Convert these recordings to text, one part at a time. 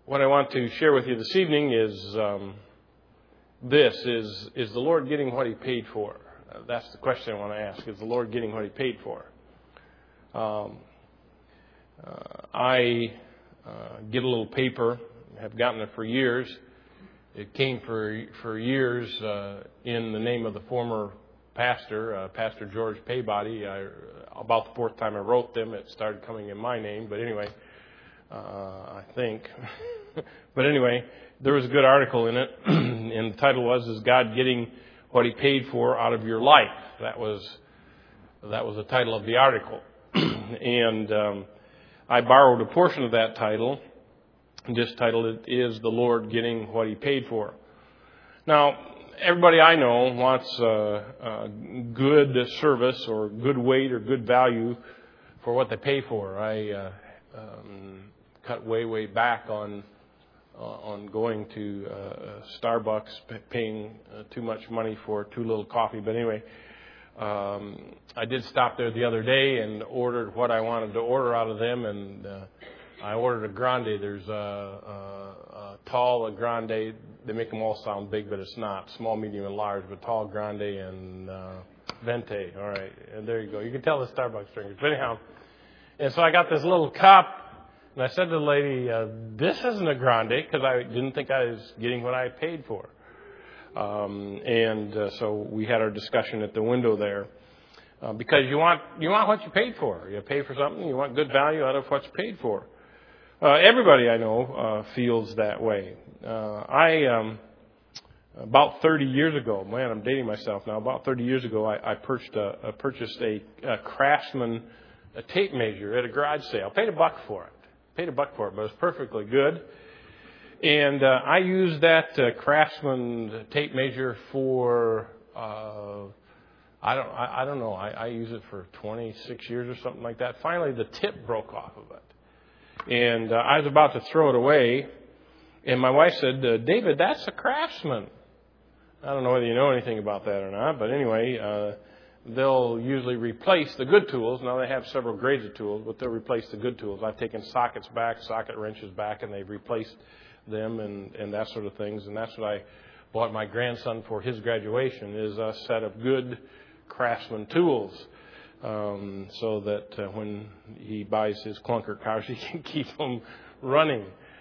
What I want to share with you this evening is is the Lord getting what He paid for? That's the question I want to ask. Is the Lord getting what He paid for? I get a little paper. Have gotten it for years. It came for years in the name of the former pastor, Pastor George Peabody. About the fourth time I wrote them, it started coming in my name. But anyway, I think. But anyway, there was a good article in it, and the title was, "Is God Getting What He Paid For Out of Your Life?" That was the title of the article. And I borrowed a portion of that title and just titled it, "Is the Lord Getting What He Paid For?" Now, everybody I know wants good service or good weight or good value for what they pay for. I cut way back on going to Starbucks, paying too much money for too little coffee. But anyway, I did stop there the other day and ordered what I wanted to order out of them, and I ordered a grande. There's a tall, a grande. They make them all sound big, but it's not. Small, medium, and large, but tall, grande, and venti. All right, and there you go. You can tell the Starbucks drinkers. But anyhow, and so I got this little cup, and I said to the lady, "This isn't a grande," because I didn't think I was getting what I paid for. So we had our discussion at the window there, because you want what you paid for. You pay for something, you want good value out of what you paid for. Everybody I know feels that way. About 30 years ago, man, I'm dating myself now. About 30 years ago, I purchased a Craftsman tape measure at a garage sale. Paid $1 for it. But it was perfectly good. And I used that Craftsman tape measure for I don't know. I used it for 26 years or something like that. Finally, the tip broke off of it, and I was about to throw it away. And my wife said, "David, that's a Craftsman." I don't know whether you know anything about that or not, but anyway, they'll usually replace the good tools. Now, they have several grades of tools, but they'll replace the good tools. I've taken sockets back, socket wrenches back, and they've replaced them and that sort of things. And that's what I bought my grandson for his graduation, is a set of good Craftsman tools, so that when he buys his clunker cars, he can keep them running,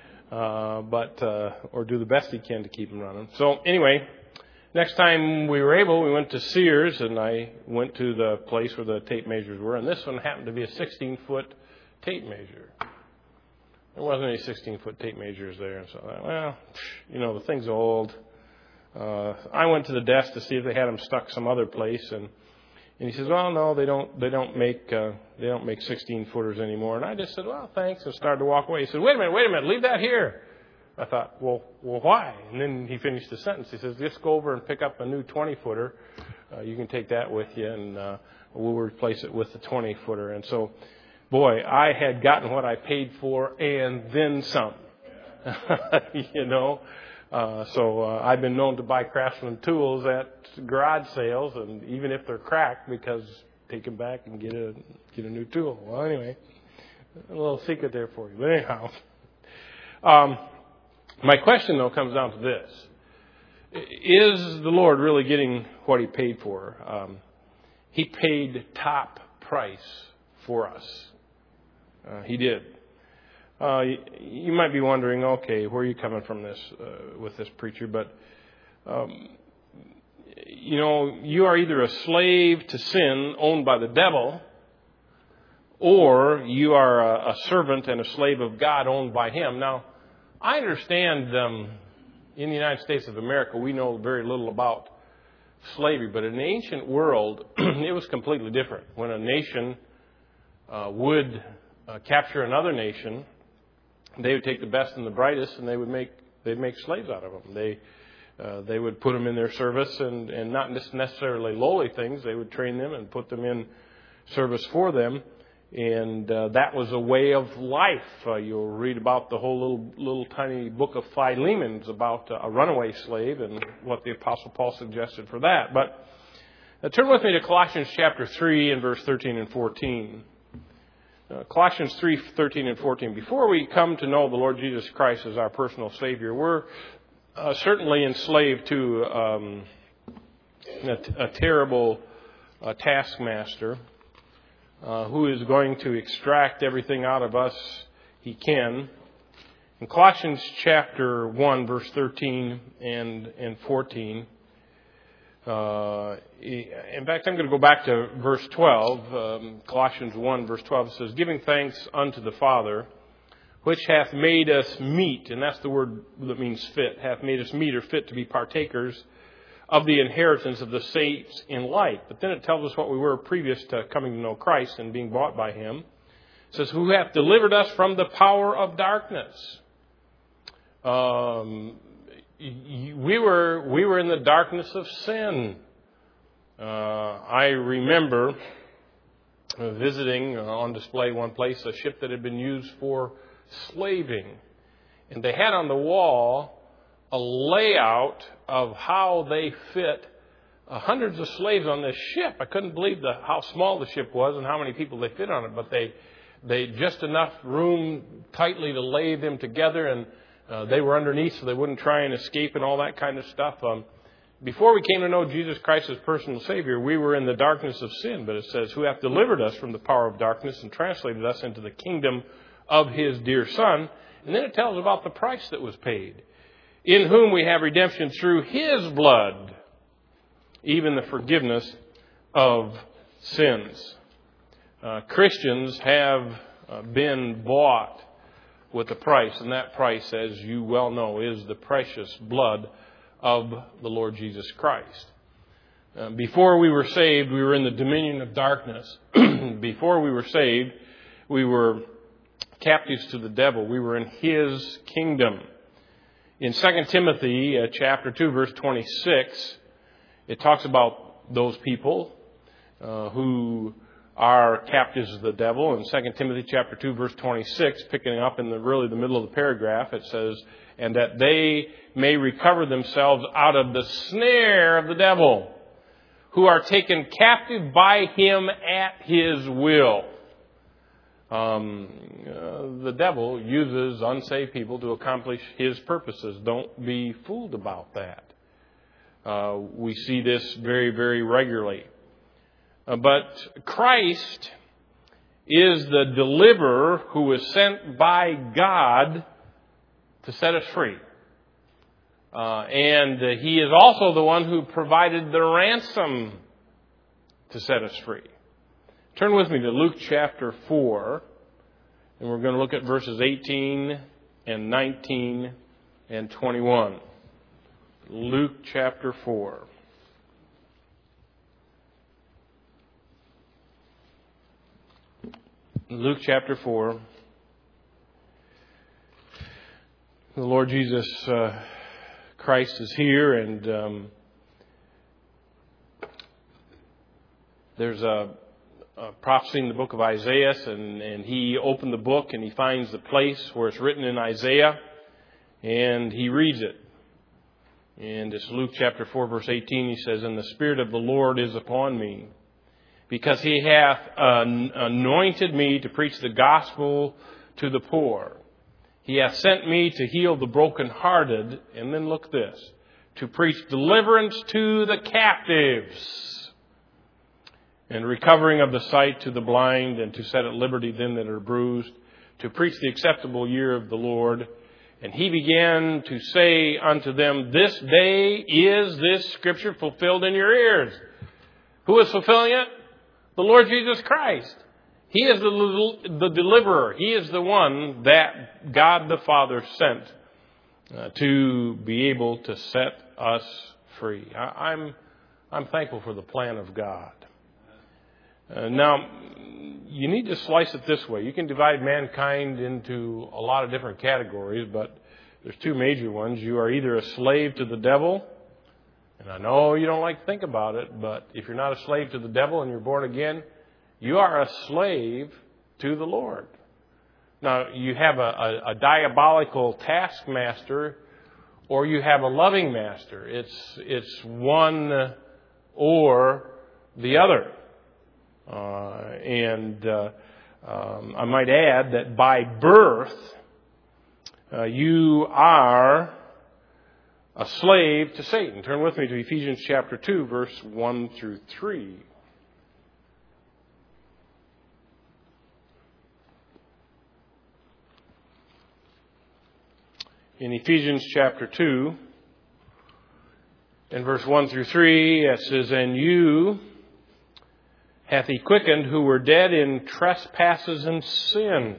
or do the best he can to keep them running. So anyway, next time we were able, we went to Sears, and I went to the place where the tape measures were, and this one happened to be a 16-foot tape measure. There wasn't any 16-foot tape measures there, and so I thought, well, the thing's old. I went to the desk to see if they had them stuck some other place, and he says, "Well, no, they don't make 16-footers anymore." And I just said, "Well, thanks," and started to walk away. He said, Wait a minute, leave that here." I thought, well, why? And then he finished the sentence. He says, "Just go over and pick up a new 20-footer. You can take that with you, and we'll replace it with the 20-footer." And so, boy, I had gotten what I paid for and then some. So I've been known to buy Craftsman tools at garage sales, and even if they're cracked, because take them back and get a new tool. Well, anyway, a little secret there for you. But anyhow, my question, though, comes down to this. Is the Lord really getting what He paid for? He paid top price for us. He did. You might be wondering, okay, where are you coming from with this preacher? But, you are either a slave to sin owned by the devil, or you are a servant and a slave of God owned by Him. Now, I understand in the United States of America, we know very little about slavery, but in the ancient world, it was completely different. When a nation would capture another nation, they would take the best and the brightest, and they'd make slaves out of them. They would put them in their service, and not necessarily lowly things. They would train them and put them in service for them, and that was a way of life. You'll read about the whole little tiny book of Philemon about a runaway slave and what the Apostle Paul suggested for that. But turn with me to Colossians chapter 3 and verse 13 and 14. Colossians 3:13 and 14. Before we come to know the Lord Jesus Christ as our personal Savior, we're certainly enslaved to a terrible taskmaster who is going to extract everything out of us he can. In Colossians chapter 1, verse 13 and 14, in fact, I'm going to go back to verse 12. Colossians 1, verse 12, it says, giving thanks unto the Father, which hath made us meet, and that's the word that means fit, hath made us meet or fit to be partakers of the inheritance of the saints in light. But then it tells us what we were previous to coming to know Christ and being bought by Him. It says, who hath delivered us from the power of darkness. We were in the darkness of sin. I remember visiting on display one place a ship that had been used for slaving. And they had on the wall a layout of how they fit hundreds of slaves on this ship. I couldn't believe how small the ship was and how many people they fit on it. But they just enough room tightly to lay them together, and they were underneath so they wouldn't try and escape and all that kind of stuff. Before we came to know Jesus Christ as personal Savior, we were in the darkness of sin. But it says, who hath delivered us from the power of darkness and translated us into the kingdom of His dear Son. And then it tells about the price that was paid, in whom we have redemption through His blood, even the forgiveness of sins. Christians have been bought with a price, and that price, as you well know, is the precious blood of the Lord Jesus Christ. Before we were saved, we were in the dominion of darkness. Before we were saved, we were captives to the devil. We were in his kingdom. In 2 Timothy chapter 2, verse 26, it talks about those people who are captives of the devil. In 2 Timothy chapter 2, verse 26, picking up in the middle of the paragraph, it says, and that they may recover themselves out of the snare of the devil, who are taken captive by him at his will. The devil uses unsaved people to accomplish his purposes. Don't be fooled about that. We see this very, very regularly. But Christ is the deliverer who was sent by God to set us free. And He is also the one who provided the ransom to set us free. Turn with me to Luke chapter 4, and we're going to look at verses 18 and 19 and 21. Luke chapter 4. Luke chapter 4. The Lord Jesus Christ is here, and there's a prophecy in the book of Isaiah, and he opened the book and he finds the place where it's written in Isaiah, and he reads it. And it's Luke chapter 4, verse 18. He says, and the Spirit of the Lord is upon me, because He hath anointed me to preach the gospel to the poor. He hath sent me to heal the brokenhearted, and then look this, to preach deliverance to the captives, and recovering of the sight to the blind, and to set at liberty them that are bruised, to preach the acceptable year of the Lord. And He began to say unto them, this day is this scripture fulfilled in your ears. Who is fulfilling it? The Lord Jesus Christ. He is the deliverer. He is the one that God the Father sent to be able to set us free. I'm thankful for the plan of God. Now, you need to slice it this way. You can divide mankind into a lot of different categories, but there's two major ones. You are either a slave to the devil, and I know you don't like to think about it, but if you're not a slave to the devil and you're born again, you are a slave to the Lord. Now, you have a diabolical taskmaster, or you have a loving master. It's one or the other. I might add that by birth, you are a slave to Satan. Turn with me to Ephesians chapter 2, verse 1 through 3. In Ephesians chapter 2, in verse 1 through 3, it says, "And you hath he quickened who were dead in trespasses and sin."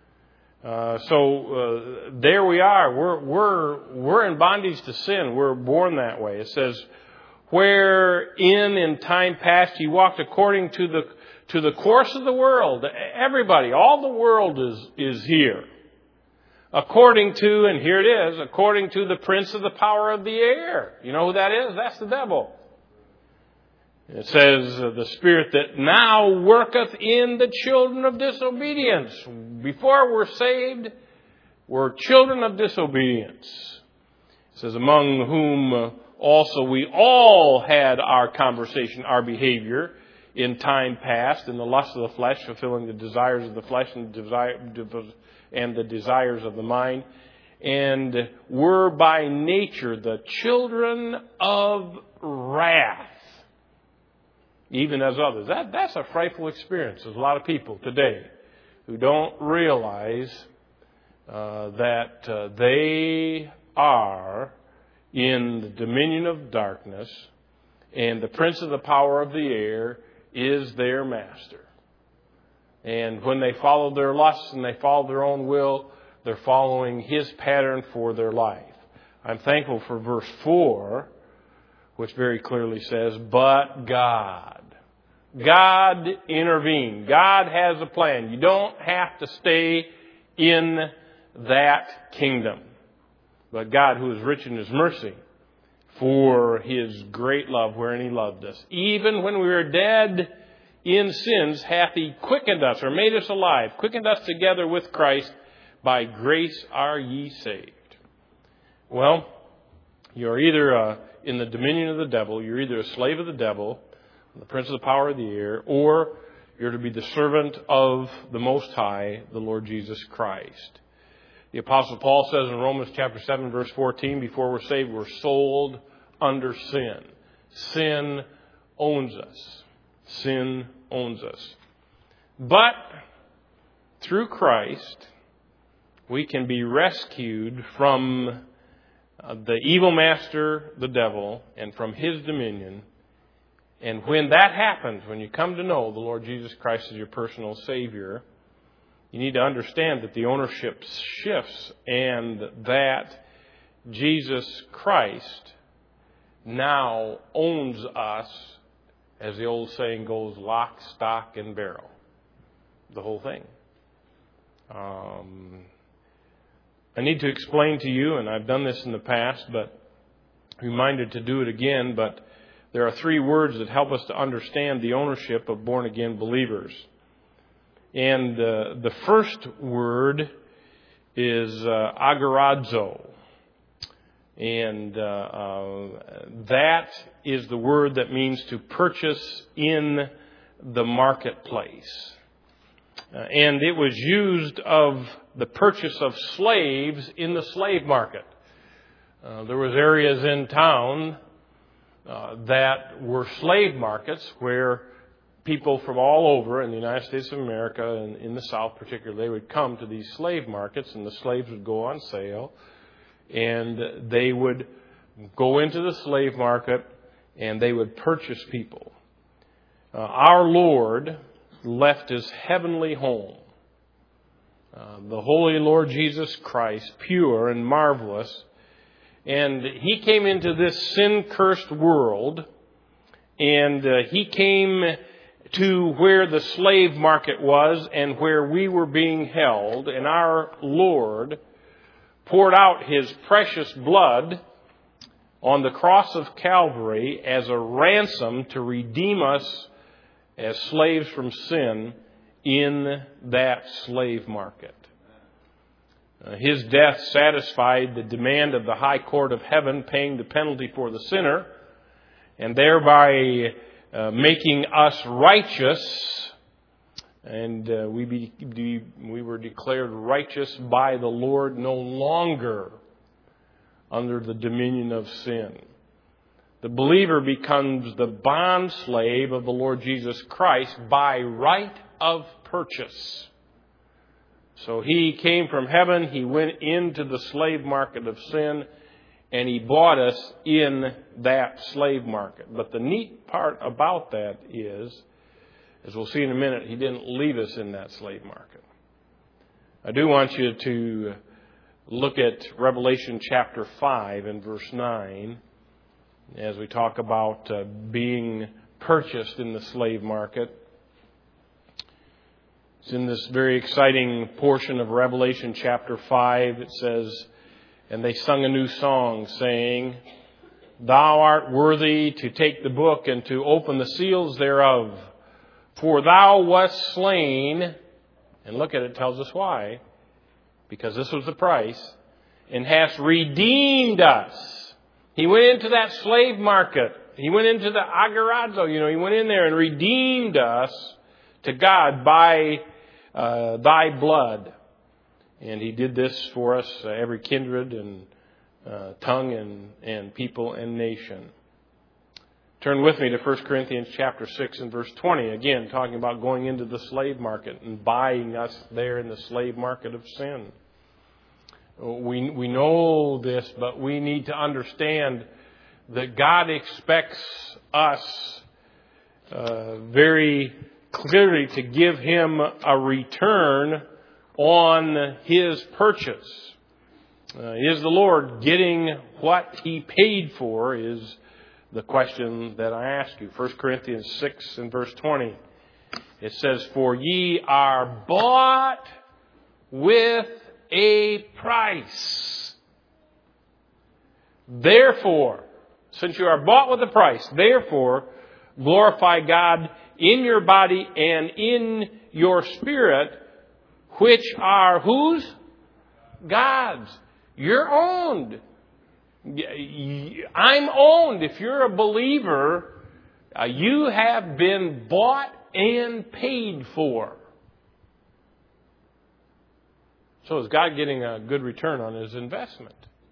So there we are. We're in bondage to sin. We're born that way. It says, "Wherein in time past ye walked according to the course of the world." Everybody, all the world is here. According to, and here it is, according to the prince of the power of the air. You know who that is? That's the devil. It says, "The spirit that now worketh in the children of disobedience." Before we're saved, we're children of disobedience. It says, "Among whom also we all had our conversation, our behavior, in time past, in the lust of the flesh, fulfilling the desires of the flesh and the desires of the mind. And were by nature the children of wrath, even as others." That's a frightful experience. There's a lot of people today who don't realize that they are in the dominion of darkness, and the prince of the power of the air is their master. And when they follow their lusts and they follow their own will, they're following his pattern for their life. I'm thankful for verse 4, which very clearly says, "But God." God intervened. God has a plan. You don't have to stay in that kingdom. But God, who is rich in his mercy, for his great love wherein he loved us, even when we were dead in sins, hath he quickened us, or made us alive, quickened us together with Christ. By grace are ye saved. Well, you're either in the dominion of the devil, you're either a slave of the devil, the prince of the power of the air, or you're to be the servant of the Most High, the Lord Jesus Christ. The Apostle Paul says in Romans chapter 7, verse 14, before we're saved, we're sold under sin. Sin owns us. Sin owns us. But through Christ, we can be rescued from the evil master, the devil, and from his dominion. And when that happens, when you come to know the Lord Jesus Christ as your personal Savior, you need to understand that the ownership shifts and that Jesus Christ now owns us, as the old saying goes, lock, stock, and barrel. The whole thing. I need to explain to you, and I've done this in the past, but reminded to do it again, but there are three words that help us to understand the ownership of born-again believers. And the first word is agorazo. And that is the word that means to purchase in the marketplace. And it was used of the purchase of slaves in the slave market. There was areas in town that were slave markets where people from all over in the United States of America and in the South particularly, they would come to these slave markets, and the slaves would go on sale, and they would go into the slave market and they would purchase people. Our Lord left his heavenly home, the Holy Lord Jesus Christ, pure and marvelous, and he came into this sin-cursed world, and he came to where the slave market was and where we were being held, and our Lord poured out his precious blood on the cross of Calvary as a ransom to redeem us as slaves from sin in that slave market. His death satisfied the demand of the high court of heaven, paying the penalty for the sinner, and thereby making us righteous And we were declared righteous by the Lord, no longer under the dominion of sin. The believer becomes the bond slave of the Lord Jesus Christ by right of purchase. So He came from heaven, He went into the slave market of sin, and He bought us in that slave market. But the neat part about that is, as we'll see in a minute, He didn't leave us in that slave market. I do want you to look at Revelation chapter 5 and verse 9 as we talk about being purchased in the slave market. It's in this very exciting portion of Revelation chapter 5. It says, "And they sung a new song, saying, Thou art worthy to take the book and to open the seals thereof. For Thou wast slain," and look at it, tells us why, because this was the price, "and hast redeemed us." He went into that slave market. He went into the agorazo, he went in there and redeemed us to God by Thy blood. And He did this for us, every kindred and tongue and people and nation. Turn with me to 1 Corinthians chapter 6 and verse 20. Again, talking about going into the slave market and buying us there in the slave market of sin. We know this, but we need to understand that God expects us very clearly to give Him a return on His purchase. Is the Lord getting what He paid for is the question that I ask you. 1 Corinthians 6 and verse 20. It says, "For ye are bought with a price. Therefore," since you are bought with a price, "therefore glorify God in your body and in your spirit, which are" whose? God's. You're owned. I'm owned. If you're a believer, you have been bought and paid for. So is God getting a good return on His investment?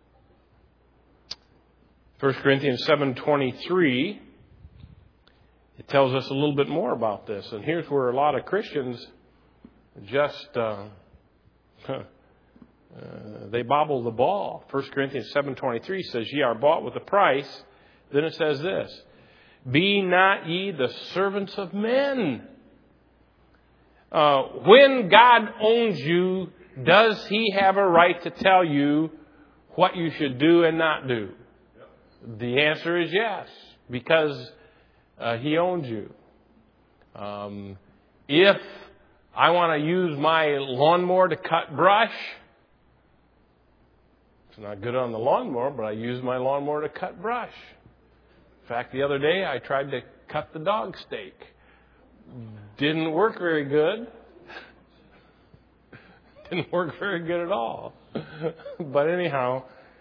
1 Corinthians 7:23, it tells us a little bit more about this. And here's where a lot of Christians just, they bobble the ball. 1 Corinthians 7:23 says, "Ye are bought with a price." Then it says this, "Be not ye the servants of men." When God owns you, does He have a right to tell you what you should do and not do? The answer is yes, because He owns you. If I want to use my lawnmower to cut brush, it's not good on the lawnmower, but I use my lawnmower to cut brush. In fact, the other day I tried to cut the dog steak. Didn't work very good. Didn't work very good at all. But anyhow,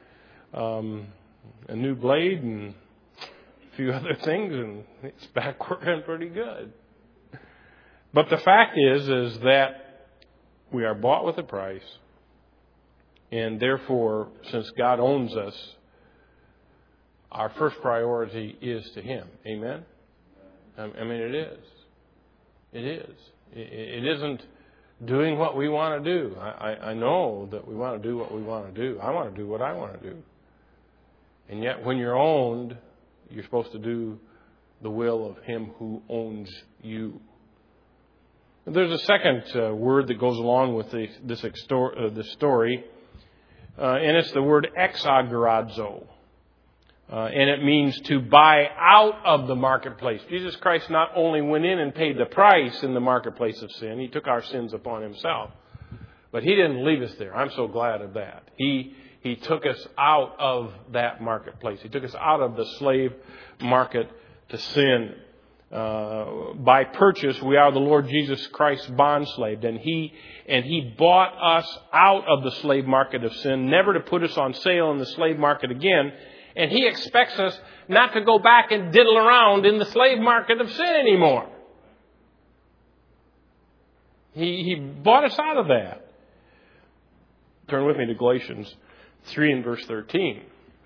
a new blade and a few other things, and it's back working pretty good. But the fact is that we are bought with a price, and therefore, since God owns us, our first priority is to Him. Amen? I mean, it is. It is. It isn't doing what we want to do. I know that we want to do what we want to do. I want to do what I want to do. And yet, when you're owned, you're supposed to do the will of Him who owns you. There's a second word that goes along with this story, and it's the word exagorazo. And it means to buy out of the marketplace. Jesus Christ not only went in and paid the price in the marketplace of sin, He took our sins upon Himself, but He didn't leave us there. I'm so glad of that. He took us out of that marketplace. He took us out of the slave market to sin. By purchase, we are the Lord Jesus Christ's bondslave, and He bought us out of the slave market of sin, never to put us on sale in the slave market again. And He expects us not to go back and diddle around in the slave market of sin anymore. He bought us out of that. Turn with me to Galatians 3 and verse 13.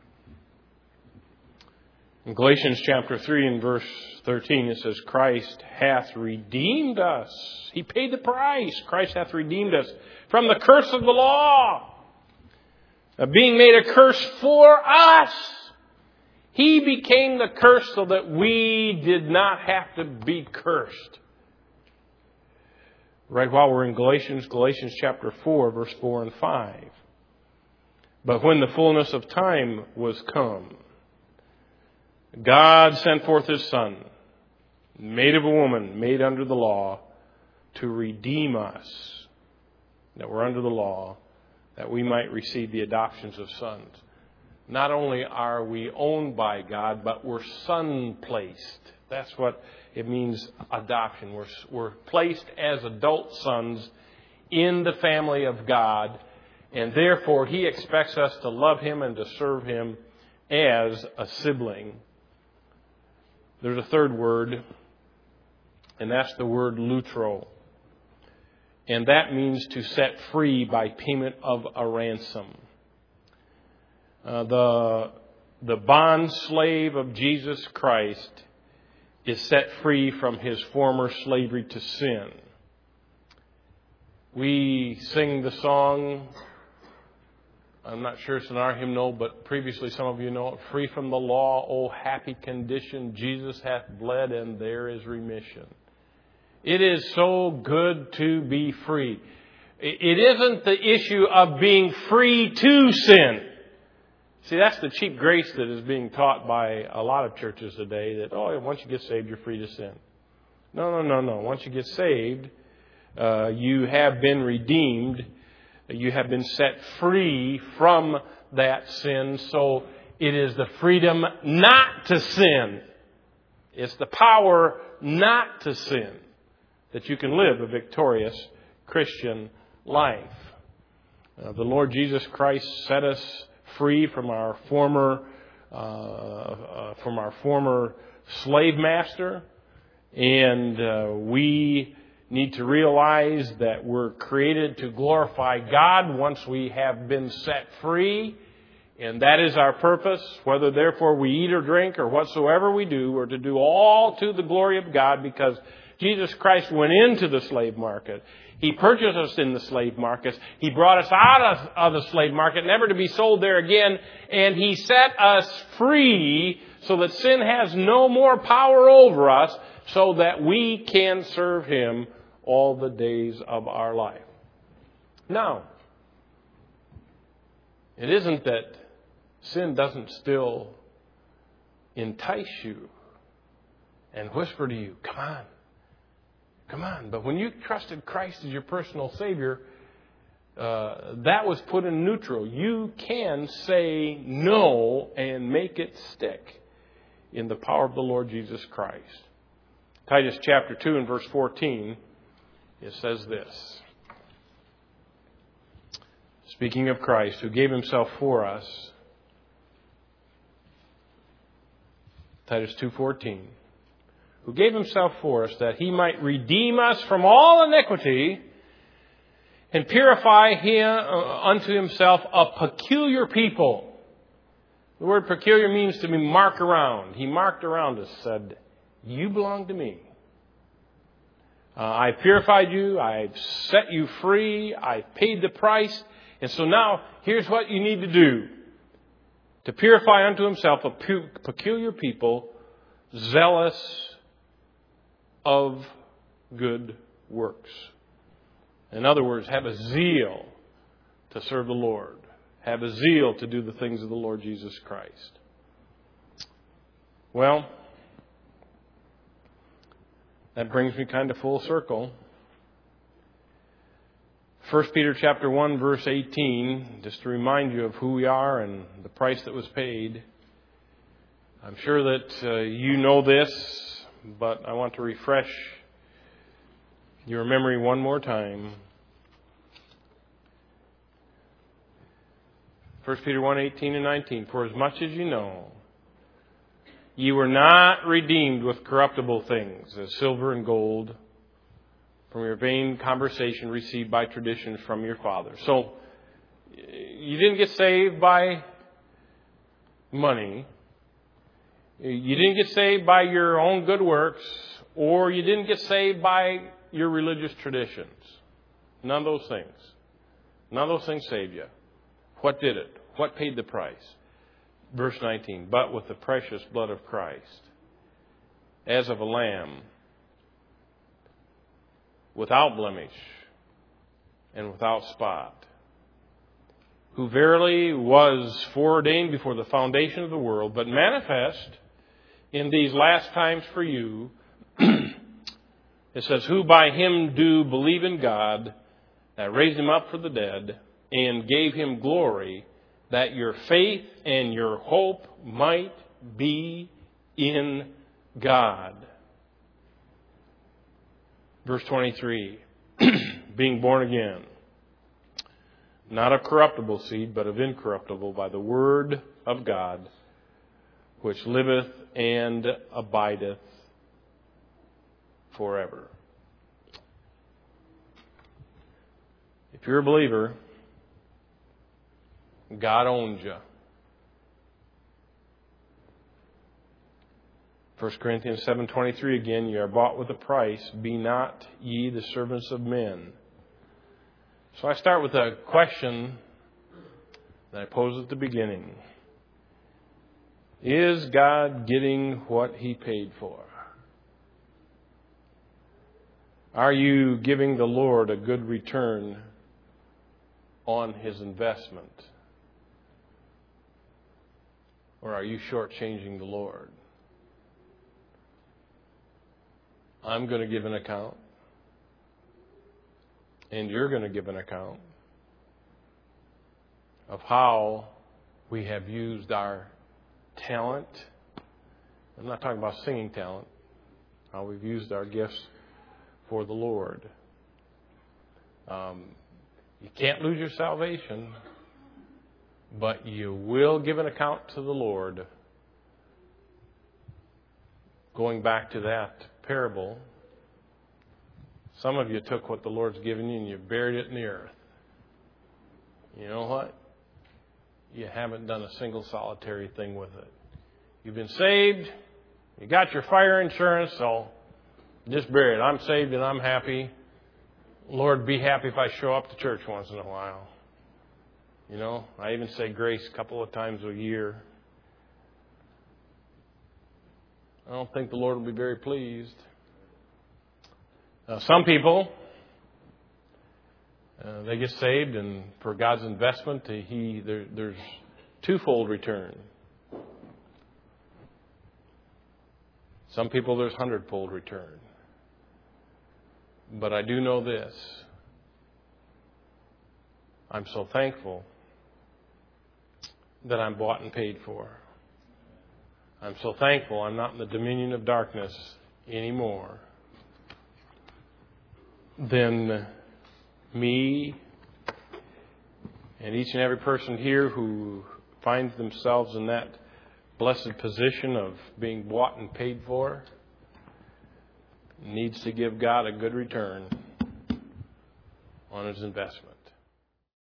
In Galatians chapter 3 and verse 13, it says, Christ hath redeemed us. He paid the price. Christ hath redeemed us from the curse of the law, being made a curse for us. He became the curse so that we did not have to be cursed. Right while we're in Galatians chapter 4, verse 4 and 5. But when the fullness of time was come, God sent forth His Son, made of a woman, made under the law, to redeem us, that we're under the law, that we might receive the adoptions of sons. Not only are we owned by God, but we're son-placed. That's what it means, adoption. We're placed as adult sons in the family of God, and therefore He expects us to love Him and to serve Him as a sibling. There's a third word, and that's the word lutro. And that means to set free by payment of a ransom. The bond slave of Jesus Christ is set free from his former slavery to sin. We sing the song, I'm not sure it's in our hymnal, but previously some of you know it, free from the law, O happy condition, Jesus hath bled and there is remission. It is so good to be free. It isn't the issue of being free to sin. See, that's the cheap grace that is being taught by a lot of churches today, that, once you get saved, you're free to sin. No. Once you get saved, you have been redeemed. You have been set free from that sin. So it is the freedom not to sin. It's the power not to sin that you can live a victorious Christian life. The Lord Jesus Christ set us free from our former slave master, and we need to realize that we're created to glorify God once we have been set free, and that is our purpose. Whether therefore we eat or drink or whatsoever we do, we're to do all to the glory of God, because Jesus Christ went into the slave market. He purchased us in the slave markets. He brought us out of the slave market, never to be sold there again. And He set us free so that sin has no more power over us, so that we can serve Him all the days of our life. Now, it isn't that sin doesn't still entice you and whisper to you, come on. But when you trusted Christ as your personal Savior, that was put in neutral. You can say no and make it stick in the power of the Lord Jesus Christ. Titus chapter 2 and verse 14, it says this. Speaking of Christ, who gave Himself for us, Titus 2:14, who gave Himself for us that He might redeem us from all iniquity and purify unto Himself a peculiar people. The word peculiar means to be marked around. He marked around us, said, you belong to me. I purified you. I've set you free. I've paid the price. And so now, here's what you need to do. To purify unto Himself a peculiar people, zealous of good works. In other words, have a zeal to serve the Lord. Have a zeal to do the things of the Lord Jesus Christ. Well, that brings me kind of full circle. 1 Peter chapter 1, verse 18, just to remind you of who we are and the price that was paid. I'm sure that you know this, but I want to refresh your memory one more time. 1 Peter 1, 18 and 19. For as much as you know, ye were not redeemed with corruptible things, as silver and gold, from your vain conversation received by tradition from your father. So, you didn't get saved by money. You didn't get saved by your own good works, or you didn't get saved by your religious traditions. None of those things. None of those things saved you. What did it? What paid the price? Verse 19, but with the precious blood of Christ, as of a lamb, without blemish and without spot, who verily was foreordained before the foundation of the world, but manifest in these last times for you. It says, who by him do believe in God, that raised him up from the dead, and gave him glory, that your faith and your hope might be in God. Verse 23, being born again, not of corruptible seed, but of incorruptible, by the word of God, which liveth and abideth forever. If you're a believer, God owns you. 1 Corinthians 7:23 again, you are bought with a price. Be not ye the servants of men. So I start with a question that I posed at the beginning. Is God getting what He paid for? Are you giving the Lord a good return on His investment? Or are you shortchanging the Lord? I'm going to give an account. And you're going to give an account of how we have used our talent. I'm not talking about singing talent. How we've used our gifts for the Lord. You can't lose your salvation, but you will give an account to the Lord. Going back to that parable, some of you took what the Lord's given you and you buried it in the earth. You know what? You haven't done a single solitary thing with it. You've been saved. You got your fire insurance, so just bury it. I'm saved and I'm happy. Lord, be happy if I show up to church once in a while. You know, I even say grace a couple of times a year. I don't think the Lord will be very pleased. Some people, they get saved, and for God's investment, there's twofold return. Some people, there's hundredfold return. But I do know this. I'm so thankful that I'm bought and paid for. I'm so thankful I'm not in the dominion of darkness anymore. Then me and each and every person here who finds themselves in that blessed position of being bought and paid for needs to give God a good return on his investment.